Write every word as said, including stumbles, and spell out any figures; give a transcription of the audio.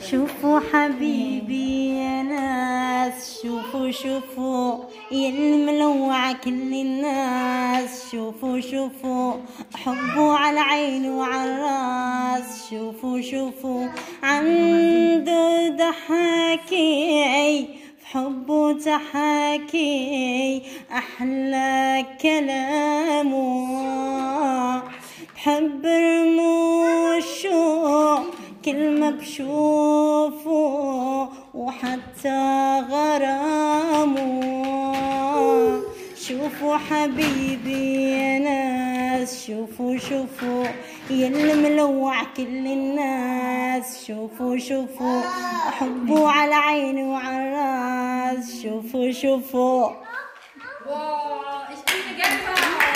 شوفوا حبيبي يا ناس، شوفوا شوفوا يا الملوع كل الناس، شوفوا شوفوا حبه على العين وعلى الراس، شوفوا شوفوا عنده ضحكي حبه تحاكي أحلى كلامه، بحب رموشه كل ما بشوفه وحتى غرامه. شوفوا حبيبي يا ناس، شوفوا شوفوا يا الملوع كل الناس، شوفوا شوفوا حبه على عيني وعلى الراس، شوفوا شوفوا